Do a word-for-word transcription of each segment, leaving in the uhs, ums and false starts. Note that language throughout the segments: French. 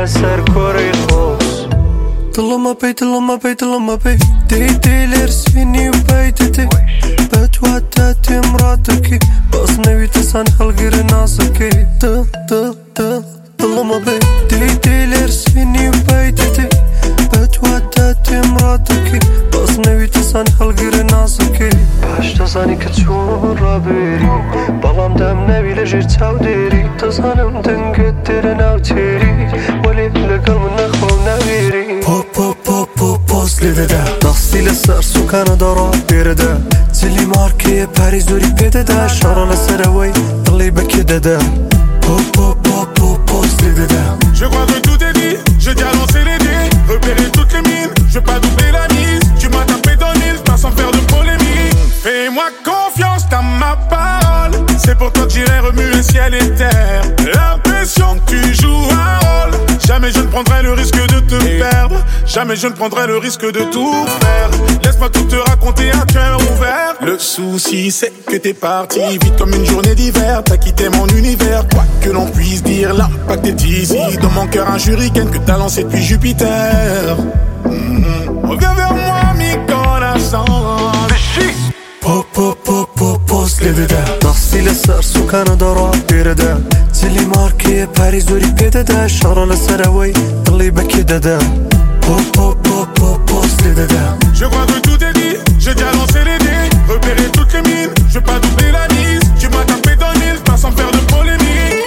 لسر كوري خوص دلما بي دلما بي دلما بي دي دي لرسيني وبيتتي بتواتاتي مراتكي بس نبي تسان خلقير ناسكي د د د دلما بي دي دي لرسيني وبيتتي بتواتاتي مراتكي بس نبي تسان خلقير ناسكي باش تزاني كتشون رابيري بلام دم نبي لجير تاوديري تزانم دنقد ديرنا وتيري ولي لقل من نخو نبيري بو بو بو بو بوز لده دستي لسر سوكان دارا بيرده زلي ماركي باريس دوري بيده شارع لسروي ضلي بكده ده بو بو بو بو بوز لده Je crois que tout est dit, je dis à lancer les dés, repérer toutes les mines, je vais pas doubler la mise, tu m'as tapé dans le mille, pas sans faire de polémique. Fais-moi confiance, t'as ma parole, c'est pour toi que j'irai remuer ciel et terre. L'impression que tu joues un rôle, jamais je ne prendrai le risque de te perdre, jamais je ne prendrai le risque de tout faire. Laisse-moi tout te raconter à cœur ouvert. Le souci c'est que t'es parti vite comme une journée d'hiver, t'as quitté mon univers, quoi que l'on puisse dire, l'impact est ici. Dans mon cœur un shuriken que t'as lancé depuis Jupiter. Mmh. Reviens vers moi mi corazon. بو بو بو بو بوز لده دستي لسر سوكان دارا بيرده زلي ماركي باريس دوري بيده شارع لسروي ضلي بكده ده بو بو بو بو بوز لده Je crois que tout est dit, j'ai déjà lancé les dés, repérer toutes les mines, je vais pas doubler la mise, tu m'as tapé dans le mille, pas sans faire de polémique.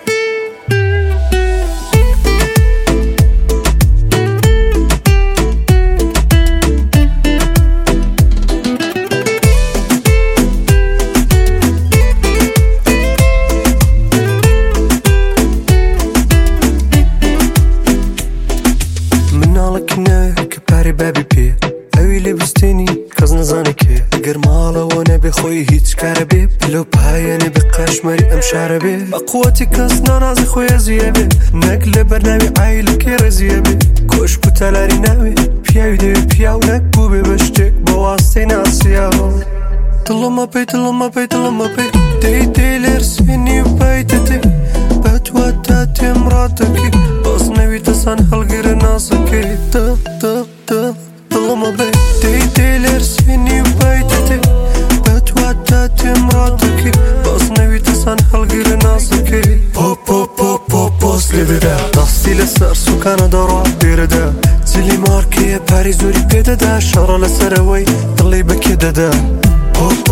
باری بابی پی اویلی بستینی کز نزانی که اگر مالا و نبی خوی هیچ کار بی بلو پای نبی قشمری ام شعر بی بقوتی کس نانازی خوی ازیه بی نقل برنامی عایل کی رزیه بی کوش بوتلاری نوی پیاوی دی پیاو نکبو بی بشتک بواسطه ناسیا دلما بی دلما بی دلما بی دی دی لرسینی و بیتتی بتواتاتي مراتكي بس نبي تسان خلقير ناسكي د د د دلما بي دي دي لرسيني وبيتتي بتواتاتي مراتكي بس نبي تسان خلقير ناسكي بو بو بو بو بوز لده دستي لسر سوكان دارا بيرده زلي ماركي باريس دوري بيده شارع لسروي ضلي بكده ده بو